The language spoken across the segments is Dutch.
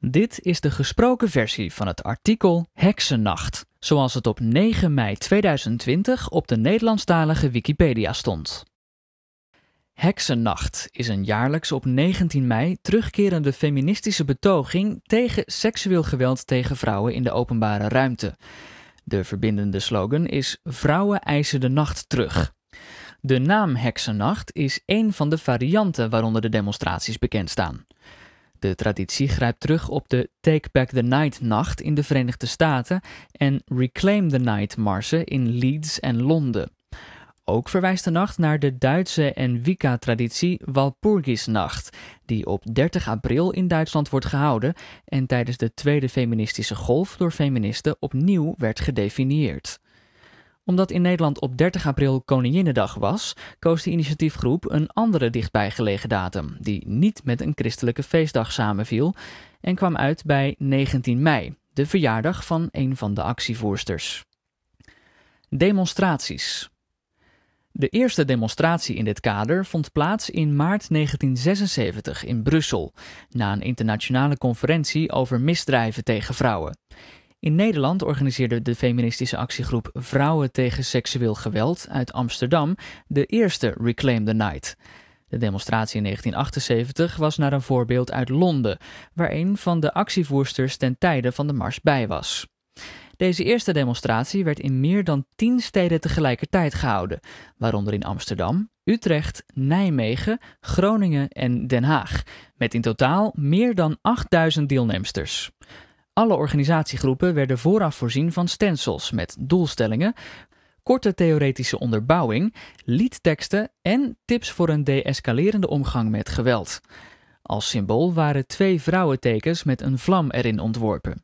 Dit is de gesproken versie van het artikel Heksennacht, zoals het op 9 mei 2020 op de Nederlandstalige Wikipedia stond. Heksennacht is een jaarlijks op 19 mei terugkerende feministische betoging tegen seksueel geweld tegen vrouwen in de openbare ruimte. De verbindende slogan is Vrouwen eisen de nacht terug. De naam Heksennacht is één van de varianten waaronder de demonstraties bekend staan. De traditie grijpt terug op de Take Back the Night-nacht in de Verenigde Staten en Reclaim the Night-marsen in Leeds en Londen. Ook verwijst de nacht naar de Duitse en Wicca-traditie Walpurgisnacht, die op 30 april in Duitsland wordt gehouden en tijdens de tweede feministische golf door feministen opnieuw werd gedefinieerd. Omdat in Nederland op 30 april Koninginnedag was, koos de initiatiefgroep een andere dichtbijgelegen datum, die niet met een christelijke feestdag samenviel, en kwam uit bij 19 mei, de verjaardag van een van de actievoersters. Demonstraties. De eerste demonstratie in dit kader vond plaats in maart 1976 in Brussel, na een internationale conferentie over misdrijven tegen vrouwen. In Nederland organiseerde de feministische actiegroep Vrouwen tegen seksueel geweld uit Amsterdam de eerste Reclaim the Night. De demonstratie in 1978 was naar een voorbeeld uit Londen, waar een van de actievoersters ten tijde van de mars bij was. Deze eerste demonstratie werd in meer dan 10 steden tegelijkertijd gehouden, waaronder in Amsterdam, Utrecht, Nijmegen, Groningen en Den Haag, met in totaal meer dan 8000 deelnemsters. Alle organisatiegroepen werden vooraf voorzien van stencils met doelstellingen, korte theoretische onderbouwing, liedteksten en tips voor een deescalerende omgang met geweld. Als symbool waren 2 vrouwentekens met een vlam erin ontworpen.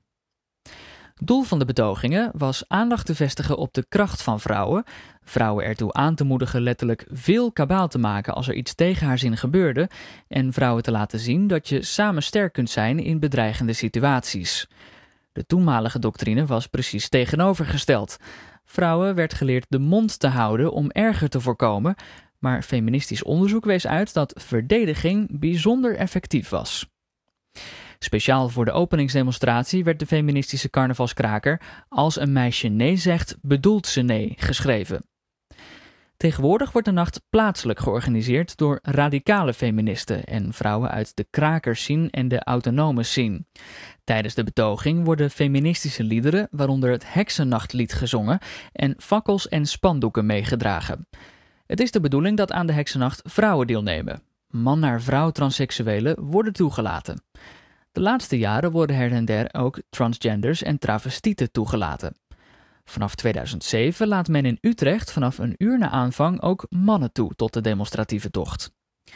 Doel van de betogingen was aandacht te vestigen op de kracht van vrouwen, vrouwen ertoe aan te moedigen letterlijk veel kabaal te maken als er iets tegen haar zin gebeurde en vrouwen te laten zien dat je samen sterk kunt zijn in bedreigende situaties. De toenmalige doctrine was precies tegenovergesteld. Vrouwen werd geleerd de mond te houden om erger te voorkomen, maar feministisch onderzoek wees uit dat verdediging bijzonder effectief was. Speciaal voor de openingsdemonstratie werd de feministische carnavalskraker Als een meisje nee zegt, bedoelt ze nee geschreven. Tegenwoordig wordt de nacht plaatselijk georganiseerd door radicale feministen en vrouwen uit de krakerscene en de autonome scene. Tijdens de betoging worden feministische liederen, waaronder het Heksennachtlied, gezongen en fakkels en spandoeken meegedragen. Het is de bedoeling dat aan de Heksennacht vrouwen deelnemen. Man naar vrouw transseksuelen worden toegelaten. De laatste jaren worden her en der ook transgenders en travestieten toegelaten. Vanaf 2007 laat men in Utrecht vanaf een uur na aanvang ook mannen toe tot de demonstratieve tocht.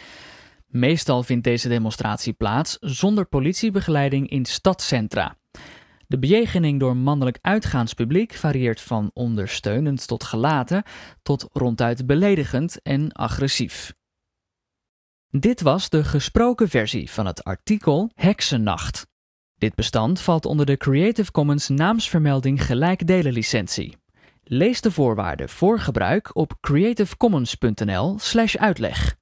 Meestal vindt deze demonstratie plaats zonder politiebegeleiding in stadscentra. De bejegening door mannelijk uitgaanspubliek varieert van ondersteunend tot gelaten tot ronduit beledigend en agressief. Dit was de gesproken versie van het artikel Heksennacht. Dit bestand valt onder de Creative Commons naamsvermelding gelijkdelen licentie. Lees de voorwaarden voor gebruik op creativecommons.nl/uitleg.